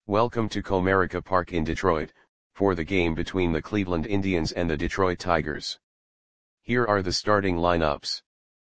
Welcome to Comerica Park in Detroit, for the game between the Cleveland Indians and the Detroit Tigers. Here are the starting lineups.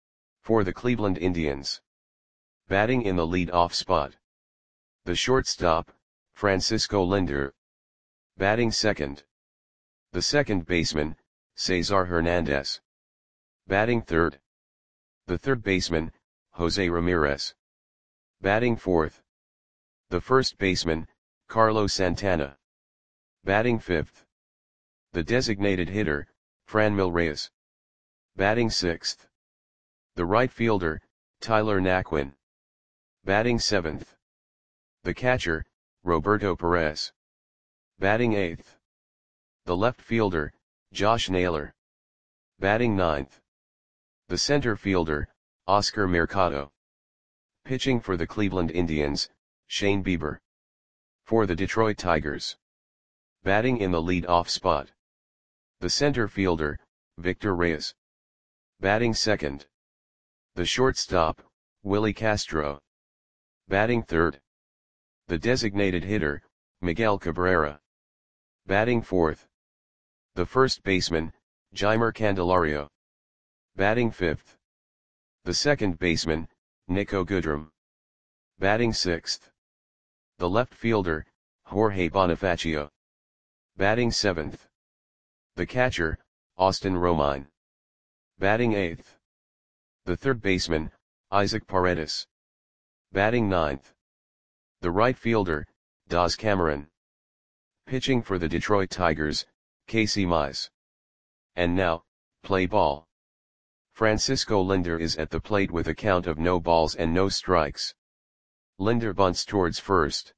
For the Cleveland Indians. Batting in the lead-off spot. The shortstop, Francisco Lindor. Batting second. The second baseman, Cesar Hernandez. Batting third. The third baseman, Jose Ramirez. Batting fourth. The first baseman, Carlos Santana. Batting fifth. The designated hitter, Franmil Reyes. Batting sixth. The right fielder, Tyler Naquin. Batting seventh. The catcher, Roberto Perez. Batting eighth. The left fielder, Josh Naylor. Batting ninth. The center fielder, Oscar Mercado. Pitching for the Cleveland Indians, Shane Bieber. For the Detroit Tigers. Batting in the lead-off spot. The center fielder, Victor Reyes. Batting second. The shortstop, Willie Castro. Batting third. The designated hitter, Miguel Cabrera. Batting fourth. The first baseman, Jeimer Candelario. Batting fifth. The second baseman, Nico Goodrum. Batting sixth. The left fielder, Jorge Bonifacio. Batting seventh. The catcher, Austin Romine. Batting eighth. The third baseman, Isaac Paredes. Batting ninth. The right fielder, Daz Cameron. Pitching for the Detroit Tigers, Casey Mize. And now, play ball. Francisco Lindor is at the plate with a count of no balls and no strikes. Lindor bunts towards first.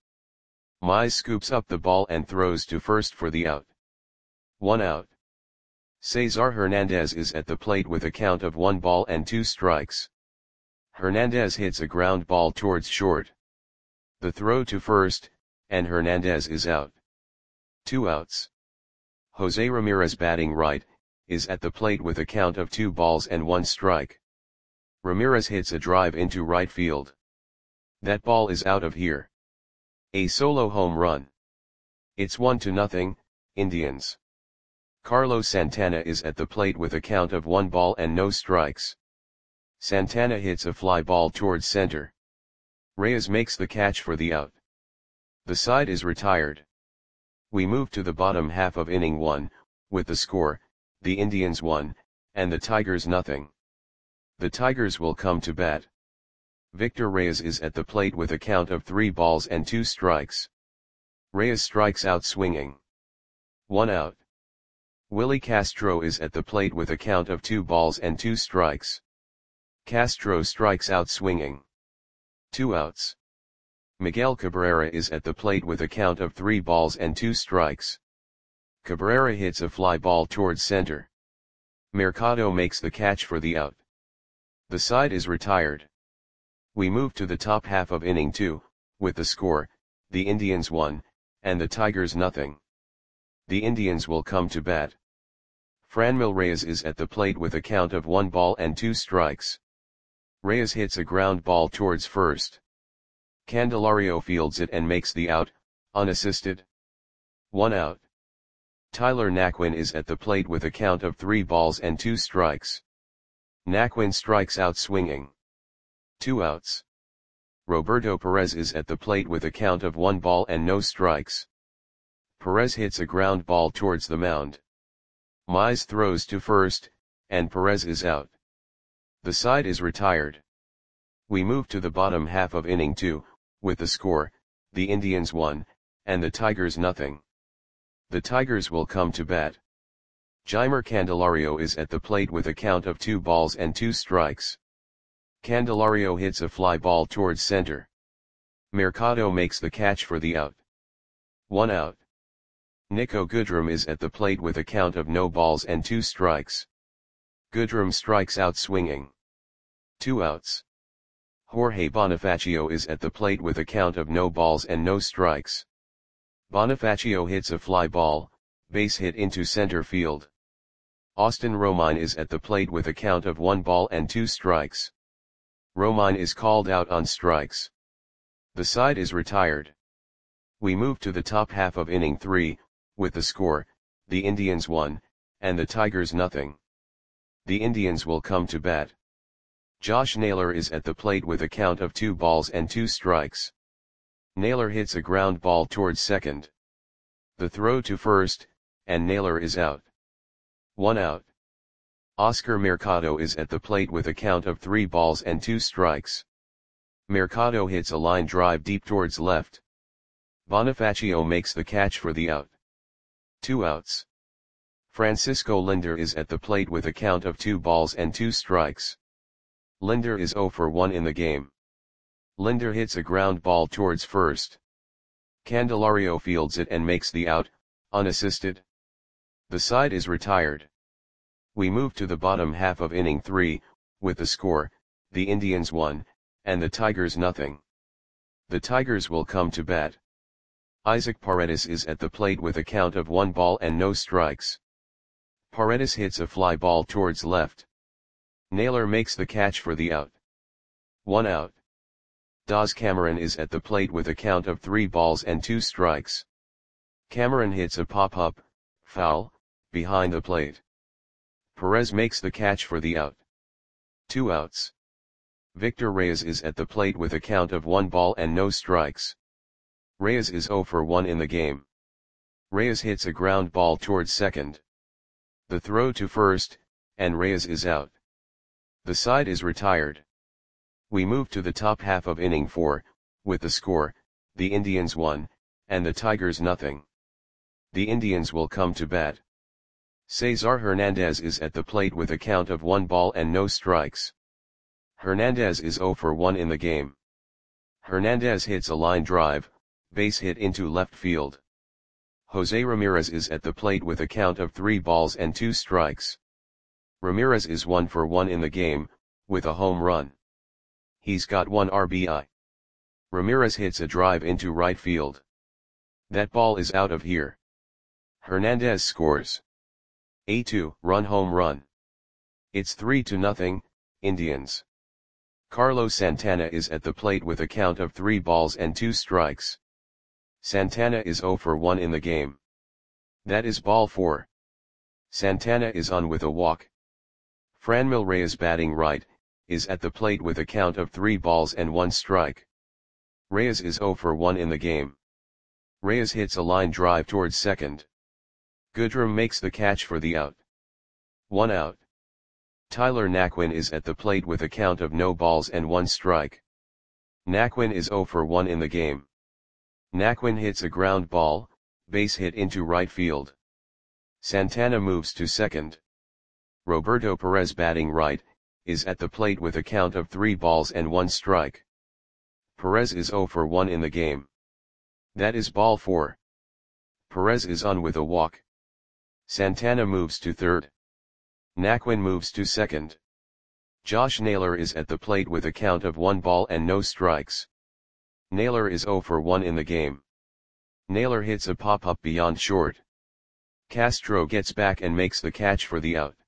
Mize scoops up the ball and throws to first for the out. 1 out. Cesar Hernandez is at the plate with a count of 1 ball and 2 strikes. Hernandez hits a ground ball towards short. The throw to first, and Hernandez is out. 2 outs. Jose Ramirez batting right, is at the plate with a count of 2 balls and 1 strike. Ramirez hits a drive into right field. That ball is out of here. A solo home run. It's 1-0, Indians. Carlos Santana is at the plate with a count of 1 ball and no strikes. Santana hits a fly ball towards center. Reyes makes the catch for the out. The side is retired. We move to the bottom half of inning 1, with the score, the Indians 1, and the Tigers 0. The Tigers will come to bat. Victor Reyes is at the plate with a count of 3 balls and 2 strikes. Reyes strikes out swinging. 1 out. Willie Castro is at the plate with a count of 2 balls and 2 strikes. Castro strikes out swinging. 2 outs. Miguel Cabrera is at the plate with a count of 3 balls and 2 strikes. Cabrera hits a fly ball towards center. Mercado makes the catch for the out. The side is retired. We move to the top half of inning 2, with the score, the Indians 1, and the Tigers 0. The Indians will come to bat. Franmil Reyes is at the plate with a count of 1 ball and 2 strikes. Reyes hits a ground ball towards first. Candelario fields it and makes the out, unassisted. 1 out. Tyler Naquin is at the plate with a count of 3 balls and 2 strikes. Naquin strikes out swinging. 2 outs. Roberto Perez is at the plate with a count of 1 ball and no strikes. Perez hits a ground ball towards the mound. Mize throws to first, and Perez is out. The side is retired. We move to the bottom half of inning 2, with the score, the Indians 1, and the Tigers 0. The Tigers will come to bat. Jeimer Candelario is at the plate with a count of 2 balls and 2 strikes. Candelario hits a fly ball towards center. Mercado makes the catch for the out. 1 out. Nico Goodrum is at the plate with a count of no balls and 2 strikes. Goodrum strikes out swinging. 2 outs. Jorge Bonifacio is at the plate with a count of no balls and no strikes. Bonifacio hits a fly ball, base hit into center field. Austin Romine is at the plate with a count of 1 ball and 2 strikes. Romine is called out on strikes. The side is retired. We move to the top half of inning 3, with the score, the Indians 1, and the Tigers nothing. The Indians will come to bat. Josh Naylor is at the plate with a count of 2 balls and 2 strikes. Naylor hits a ground ball towards second. The throw to first, and Naylor is out. 1 out. Oscar Mercado is at the plate with a count of 3 balls and 2 strikes. Mercado hits a line drive deep towards left. Bonifacio makes the catch for the out. 2 outs. Francisco Linder is at the plate with a count of 2 balls and 2 strikes. Linder is 0 for 1 in the game. Linder hits a ground ball towards first. Candelario fields it and makes the out, unassisted. The side is retired. We move to the bottom half of inning 3, with the score, the Indians 1, and the Tigers nothing. The Tigers will come to bat. Isaac Paredes is at the plate with a count of 1 ball and no strikes. Paredes hits a fly ball towards left. Naylor makes the catch for the out. 1 out. Daz Cameron is at the plate with a count of 3 balls and 2 strikes. Cameron hits a pop-up, foul, behind the plate. Perez makes the catch for the out. 2 outs. Victor Reyes is at the plate with a count of 1 ball and no strikes. Reyes is 0 for 1 in the game. Reyes hits a ground ball towards second. The throw to first, and Reyes is out. The side is retired. We move to the top half of inning 4, with the score, the Indians 1, and the Tigers nothing. The Indians will come to bat. Cesar Hernandez is at the plate with a count of 1 ball and no strikes. Hernandez is 0 for 1 in the game. Hernandez hits a line drive, base hit into left field. Jose Ramirez is at the plate with a count of 3 balls and 2 strikes. Ramirez is 1 for 1 in the game, with a home run. He's got 1 RBI. Ramirez hits a drive into right field. That ball is out of here. Hernandez scores a 2-run home run. It's 3-0, Indians. Carlos Santana is at the plate with a count of 3 balls and 2 strikes. Santana is 0 for 1 in the game. That is ball 4. Santana is on with a walk. Franmil Reyes batting right, is at the plate with a count of 3 balls and 1 strike. Reyes is 0 for 1 in the game. Reyes hits a line drive towards second. Goodrum makes the catch for the out. 1 out. Tyler Naquin is at the plate with a count of no balls and 1 strike. Naquin is 0 for 1 in the game. Naquin hits a ground ball, base hit into right field. Santana moves to second. Roberto Perez batting right, is at the plate with a count of 3 balls and 1 strike. Perez is 0 for 1 in the game. That is ball 4. Perez is on with a walk. Santana moves to third. Naquin moves to second. Josh Naylor is at the plate with a count of 1 ball and no strikes. Naylor is 0 for 1 in the game. Naylor hits a pop-up beyond short. Castro gets back and makes the catch for the out.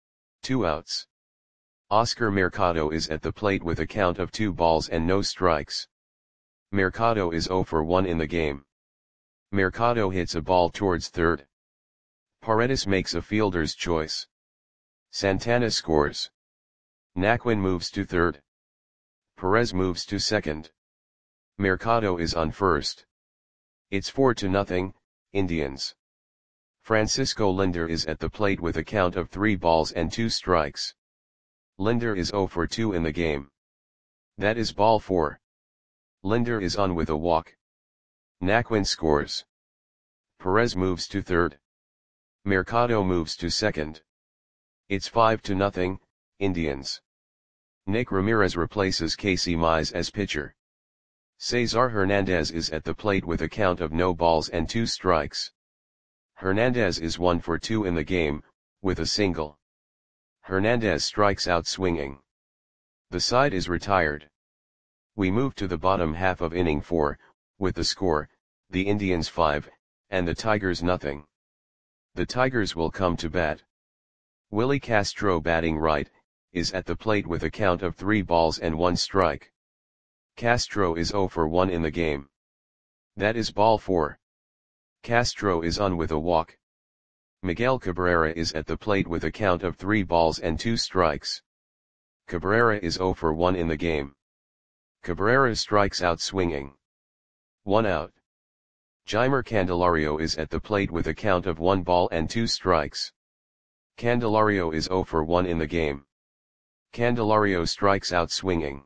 2 outs. Oscar Mercado is at the plate with a count of 2 balls and no strikes. Mercado is 0 for 1 in the game. Mercado hits a ball towards third. Paredes makes a fielder's choice. Santana scores. Naquin moves to third. Perez moves to second. Mercado is on first. It's 4-0, Indians. Francisco Linder is at the plate with a count of 3 balls and 2 strikes. Linder is 0 for 2 in the game. That is ball 4. Linder is on with a walk. Naquin scores. Perez moves to third. Mercado moves to second. It's 5-0, Indians. Nick Ramirez replaces Casey Mize as pitcher. Cesar Hernandez is at the plate with a count of no balls and 2 strikes. Hernandez is 1 for 2 in the game, with a single. Hernandez strikes out swinging. The side is retired. We move to the bottom half of inning 4, with the score, the Indians 5, and the Tigers nothing. The Tigers will come to bat. Willie Castro batting right, is at the plate with a count of 3 balls and 1 strike. Castro is 0 for 1 in the game. That is ball 4. Castro is on with a walk. Miguel Cabrera is at the plate with a count of 3 balls and 2 strikes. Cabrera is 0 for 1 in the game. Cabrera strikes out swinging. 1 out. Jeimer Candelario is at the plate with a count of 1 ball and 2 strikes. Candelario is 0 for 1 in the game. Candelario strikes out swinging.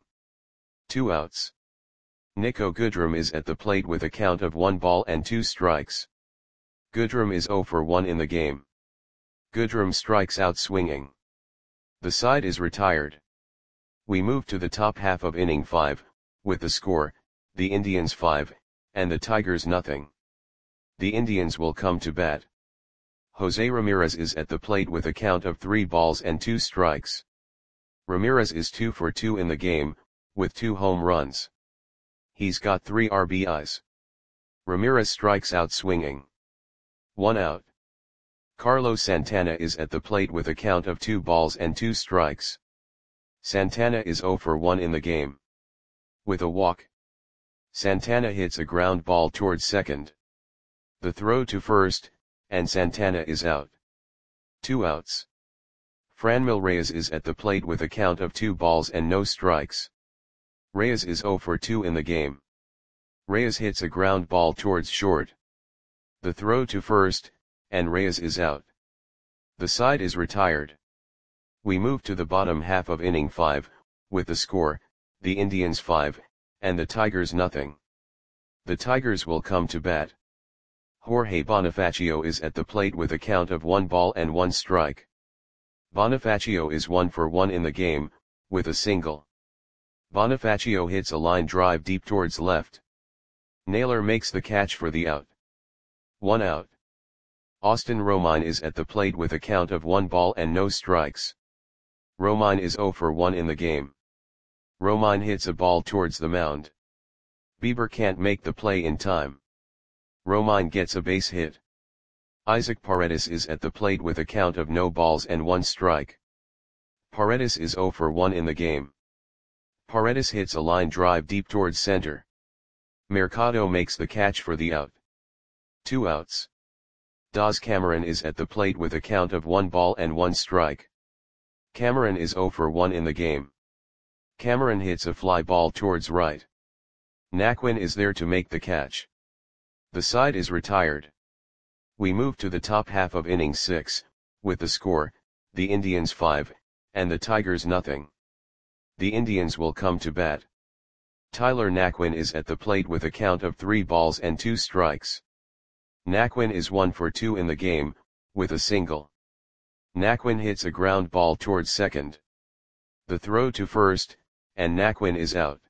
2 outs. Nico Goodrum is at the plate with a count of 1 ball and 2 strikes. Goodrum is 0 for 1 in the game. Goodrum strikes out swinging. The side is retired. We move to the top half of inning 5, with the score, the Indians 5, and the Tigers nothing. The Indians will come to bat. Jose Ramirez is at the plate with a count of 3 balls and 2 strikes. Ramirez is 2 for 2 in the game, with 2 home runs. He's got 3 RBIs. Ramirez strikes out swinging. 1 out. Carlos Santana is at the plate with a count of 2 balls and 2 strikes. Santana is 0 for 1 in the game. With a walk. Santana hits a ground ball towards second. The throw to first, and Santana is out. 2 outs. Franmil Reyes is at the plate with a count of 2 balls and no strikes. Reyes is 0 for 2 in the game. Reyes hits a ground ball towards short. The throw to first, and Reyes is out. The side is retired. We move to the bottom half of inning 5, with the score, the Indians 5, and the Tigers nothing. The Tigers will come to bat. Jorge Bonifacio is at the plate with a count of 1 ball and 1 strike. Bonifacio is 1 for 1 in the game, with a single. Bonifacio hits a line drive deep towards left. Naylor makes the catch for the out. 1 out. Austin Romine is at the plate with a count of 1 ball and no strikes. Romine is 0 for 1 in the game. Romine hits a ball towards the mound. Bieber can't make the play in time. Romine gets a base hit. Isaac Paredes is at the plate with a count of no balls and 1 strike. Paredes is 0 for 1 in the game. Paredes hits a line drive deep towards center. Mercado makes the catch for the out. 2 outs. Daz Cameron is at the plate with a count of 1 ball and 1 strike. Cameron is 0 for 1 in the game. Cameron hits a fly ball towards right. Naquin is there to make the catch. The side is retired. We move to the top half of inning 6, with the score, the Indians 5, and the Tigers nothing. The Indians will come to bat. Tyler Naquin is at the plate with a count of 3 balls and 2 strikes. Naquin is 1 for 2 in the game, with a single. Naquin hits a ground ball towards second. The throw to first, and Naquin is out.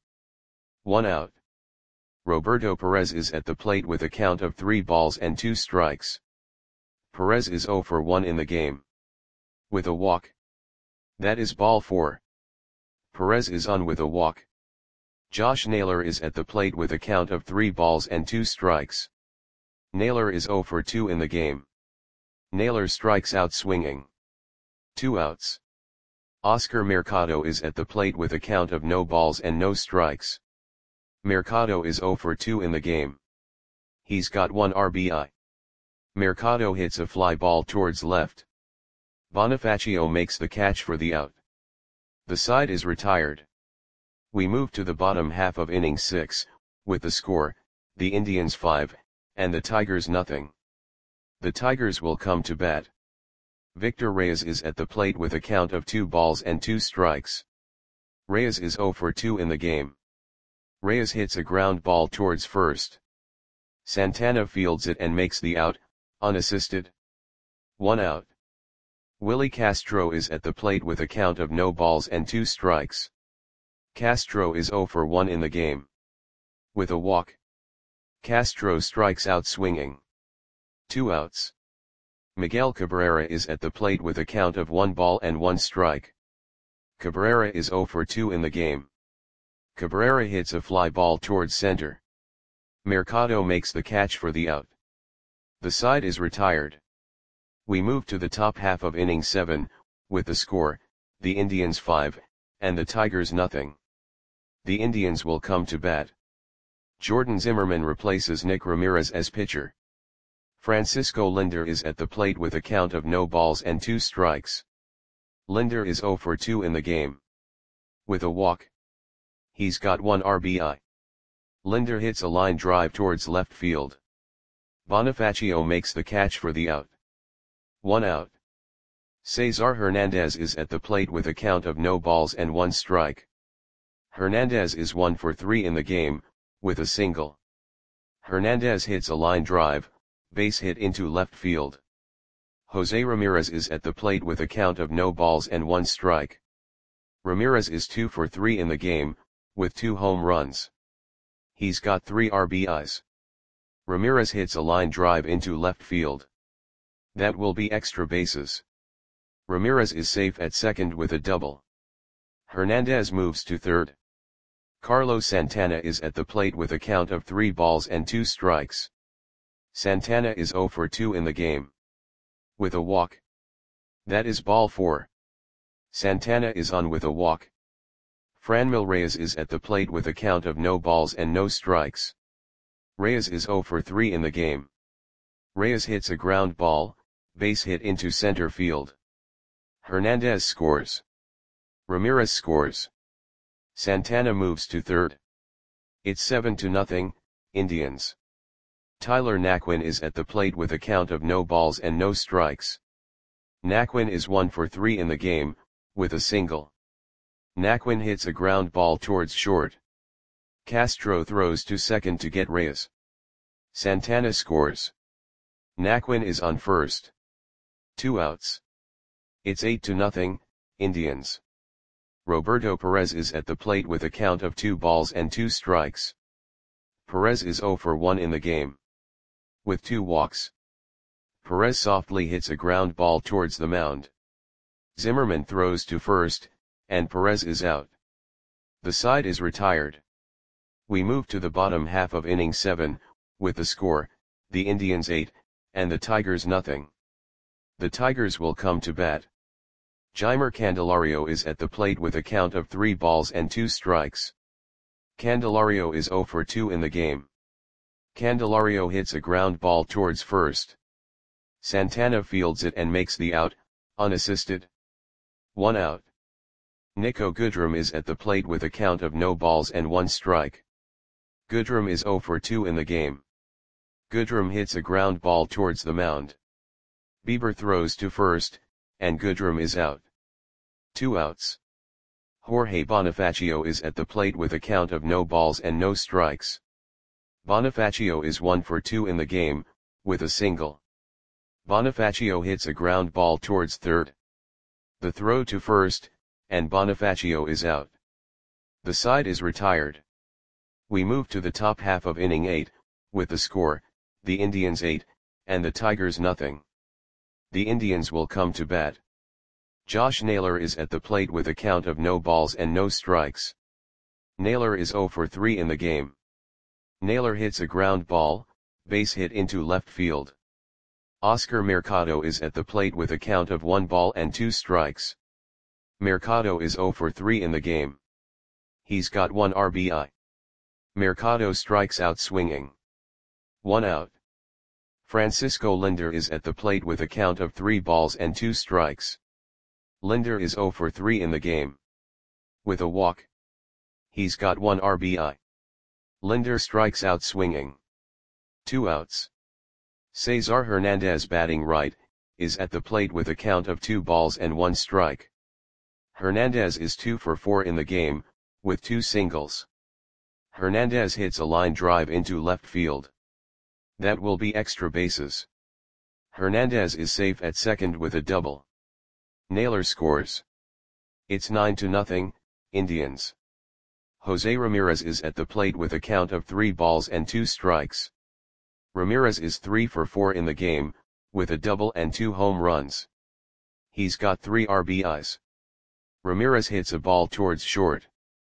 1 out. Roberto Perez is at the plate with a count of 3 balls and 2 strikes. Perez is 0 for 1 in the game. With a walk. That is ball 4. Perez is on with a walk. Josh Naylor is at the plate with a count of 3 balls and 2 strikes. Naylor is 0 for 2 in the game. Naylor strikes out swinging. 2 outs. Oscar Mercado is at the plate with a count of no balls and no strikes. Mercado is 0 for 2 in the game. He's got 1 RBI. Mercado hits a fly ball towards left. Bonifacio makes the catch for the out. The side is retired. We move to the bottom half of inning 6, with the score, the Indians 5, and the Tigers nothing. The Tigers will come to bat. Victor Reyes is at the plate with a count of 2 balls and 2 strikes. Reyes is 0 for 2 in the game. Reyes hits a ground ball towards first. Santana fields it and makes the out, unassisted. 1 out. Willie Castro is at the plate with a count of no balls and 2 strikes. Castro is 0 for 1 in the game. With a walk. Castro strikes out swinging. 2 outs. Miguel Cabrera is at the plate with a count of 1 ball and 1 strike. Cabrera is 0 for 2 in the game. Cabrera hits a fly ball towards center. Mercado makes the catch for the out. The side is retired. We move to the top half of inning 7, with the score, the Indians 5, and the Tigers nothing. The Indians will come to bat. Jordan Zimmermann replaces Nick Ramirez as pitcher. Francisco Lindor is at the plate with a count of no balls and 2 strikes. Lindor is 0 for 2 in the game. With a walk. He's got 1 RBI. Lindor hits a line drive towards left field. Bonifacio makes the catch for the out. 1 out. Cesar Hernandez is at the plate with a count of no balls and 1 strike. Hernandez is 1 for 3 in the game, with a single. Hernandez hits a line drive, base hit into left field. Jose Ramirez is at the plate with a count of no balls and 1 strike. Ramirez is 2 for 3 in the game, with 2 home runs. He's got 3 RBIs. Ramirez hits a line drive into left field. That will be extra bases. Ramirez is safe at second with a double. Hernandez moves to third. Carlos Santana is at the plate with a count of 3 balls and 2 strikes. Santana is 0 for 2 in the game. With a walk. That is ball 4. Santana is on with a walk. Franmil Reyes is at the plate with a count of no balls and no strikes. Reyes is 0 for 3 in the game. Reyes hits a ground ball, base hit into center field. Hernandez scores. Ramirez scores. Santana moves to third. It's 7-0, Indians. Tyler Naquin is at the plate with a count of no balls and no strikes. Naquin is 1 for 3 in the game, with a single. Naquin hits a ground ball towards short. Castro throws to second to get Reyes. Santana scores. Naquin is on first. 2 outs. It's 8-0, Indians. Roberto Perez is at the plate with a count of 2 balls and 2 strikes. Perez is 0 for 1 in the game. With 2 walks. Perez softly hits a ground ball towards the mound. Zimmermann throws to first, and Perez is out. The side is retired. We move to the bottom half of inning 7, with the score, the Indians 8, and the Tigers nothing. The Tigers will come to bat. Jeimer Candelario is at the plate with a count of 3 balls and 2 strikes. Candelario is 0 for 2 in the game. Candelario hits a ground ball towards first. Santana fields it and makes the out, unassisted. 1 out. Nico Goodrum is at the plate with a count of no balls and 1 strike. Goodrum is 0 for 2 in the game. Goodrum hits a ground ball towards the mound. Bieber throws to first, and Goodrum is out. 2 outs. Jorge Bonifacio is at the plate with a count of no balls and no strikes. Bonifacio is 1 for 2 in the game, with a single. Bonifacio hits a ground ball towards third. The throw to first, and Bonifacio is out. The side is retired. We move to the top half of inning 8, with the score, the Indians 8, and the Tigers nothing. The Indians will come to bat. Josh Naylor is at the plate with a count of no balls and no strikes. Naylor is 0 for 3 in the game. Naylor hits a ground ball, base hit into left field. Oscar Mercado is at the plate with a count of 1 ball and 2 strikes. Mercado is 0 for 3 in the game. He's got 1 RBI. Mercado strikes out swinging. 1 out. Francisco Lindor is at the plate with a count of 3 balls and 2 strikes. Lindor is 0 for 3 in the game. With a walk. He's got 1 RBI. Lindor strikes out swinging. 2 outs. Cesar Hernandez batting right, is at the plate with a count of 2 balls and 1 strike. Hernandez is 2 for 4 in the game, with 2 singles. Hernandez hits a line drive into left field. That will be extra bases. Hernandez is safe at second with a double. Naylor scores. It's 9-0, Indians. Jose Ramirez is at the plate with a count of 3 balls and 2 strikes. Ramirez is 3 for 4 in the game, with a double and 2 home runs. He's got 3 RBIs. Ramirez hits a ball towards short.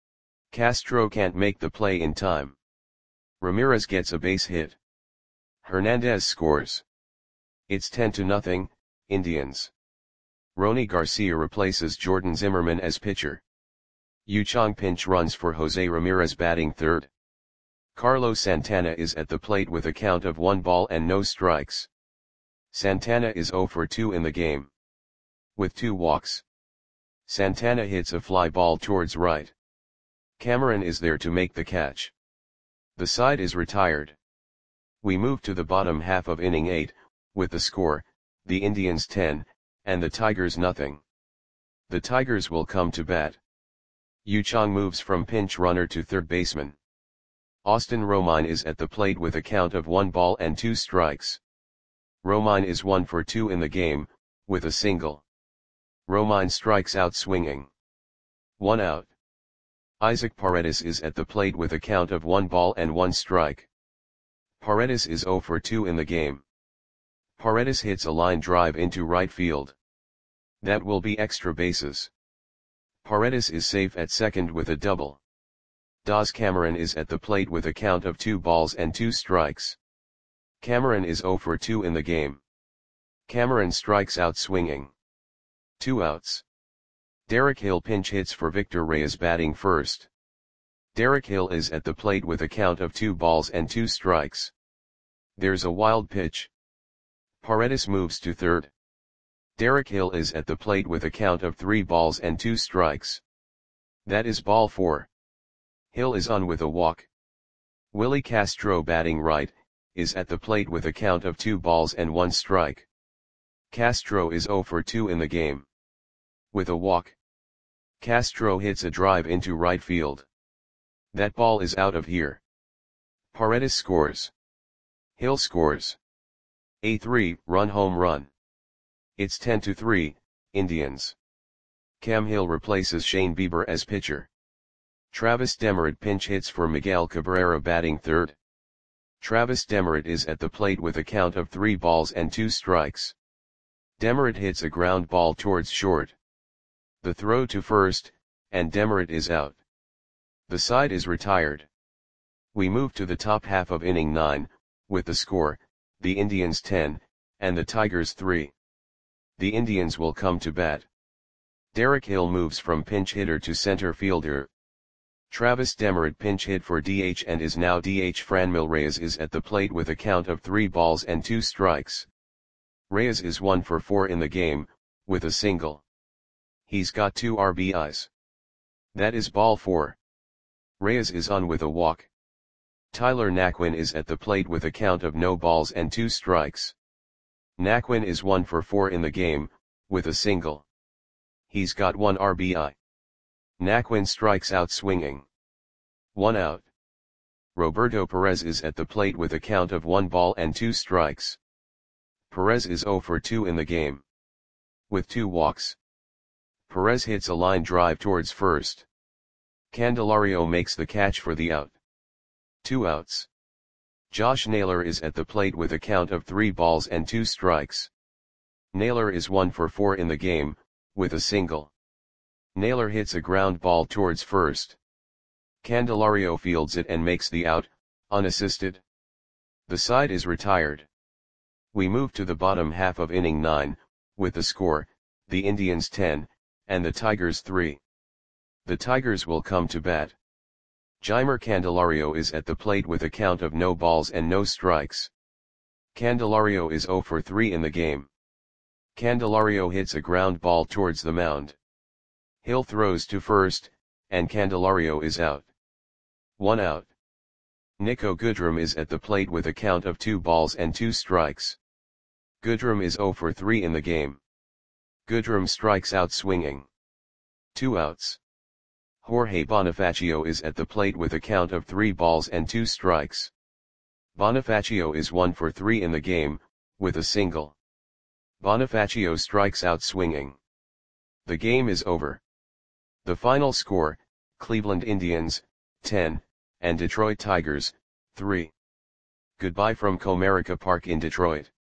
Castro can't make the play in time. Ramirez gets a base hit. Hernandez scores. It's 10-0, Indians. Ronny Garcia replaces Jordan Zimmermann as pitcher. Yu Chang pinch runs for Jose Ramirez batting third. Carlos Santana is at the plate with a count of 1 ball and no strikes. Santana is 0 for 2 in the game. With 2 walks. Santana hits a fly ball towards right. Cameron is there to make the catch. The side is retired. We move to the bottom half of inning 8, with the score, the Indians 10, and the Tigers nothing. The Tigers will come to bat. Yu Chang moves from pinch runner to third baseman. Austin Romine is at the plate with a count of 1 ball and 2 strikes. Romine is 1 for 2 in the game, with a single. Romine strikes out swinging. 1 out. Isaac Paredes is at the plate with a count of 1 ball and 1 strike. Paredes is 0 for 2 in the game. Paredes hits a line drive into right field. That will be extra bases. Paredes is safe at second with a double. Daz Cameron is at the plate with a count of 2 balls and 2 strikes. Cameron is 0 for 2 in the game. Cameron strikes out swinging. 2 outs. Derek Hill pinch hits for Victor Reyes batting first. Derek Hill is at the plate with a count of 2 balls and 2 strikes. There's a wild pitch. Paredes moves to third. Derek Hill is at the plate with a count of 3 balls and 2 strikes. That is ball 4. Hill is on with a walk. Willie Castro batting right, is at the plate with a count of 2 balls and 1 strike. Castro is 0 for 2 in the game. With a walk. Castro hits a drive into right field. That ball is out of here. Paredes scores. Hill scores. A 3-run home run. It's 10-3, Indians. Cam Hill replaces Shane Bieber as pitcher. Travis Demeritte pinch hits for Miguel Cabrera batting third. Travis Demeritte is at the plate with a count of 3 balls and 2 strikes. Demeritte hits a ground ball towards short. The throw to first, and Demeritte is out. The side is retired. We move to the top half of inning 9, with the score, the Indians 10, and the Tigers 3. The Indians will come to bat. Derek Hill moves from pinch hitter to center fielder. Travis Demeritte pinch hit for DH and is now DH. Franmil Reyes is at the plate with a count of 3 balls and 2 strikes. Reyes is 1 for 4 in the game, with a single. He's got 2 RBIs. That is ball 4. Reyes is on with a walk. Tyler Naquin is at the plate with a count of no balls and 2 strikes. Naquin is 1 for 4 in the game, with a single. He's got 1 RBI. Naquin strikes out swinging. 1 out. Roberto Perez is at the plate with a count of 1 ball and 2 strikes. Perez is 0 for 2 in the game. With 2 walks. Perez hits a line drive towards first. Candelario makes the catch for the out. 2 outs. Josh Naylor is at the plate with a count of 3 balls and 2 strikes. Naylor is 1 for 4 in the game, with a single. Naylor hits a ground ball towards first. Candelario fields it and makes the out, unassisted. The side is retired. We move to the bottom half of inning 9, with the score, the Indians 10, and the Tigers 3. The Tigers will come to bat. Jeimer Candelario is at the plate with a count of no balls and no strikes. Candelario is 0 for 3 in the game. Candelario hits a ground ball towards the mound. Hill throws to first, and Candelario is out. 1 out. Nico Goodrum is at the plate with a count of 2 balls and 2 strikes. Goodrum is 0 for 3 in the game. Goodrum strikes out swinging. 2 outs. Jorge Bonifacio is at the plate with a count of 3 balls and 2 strikes. Bonifacio is 1 for 3 in the game, with a single. Bonifacio strikes out swinging. The game is over. The final score, Cleveland Indians, 10, and Detroit Tigers, 3. Goodbye from Comerica Park in Detroit.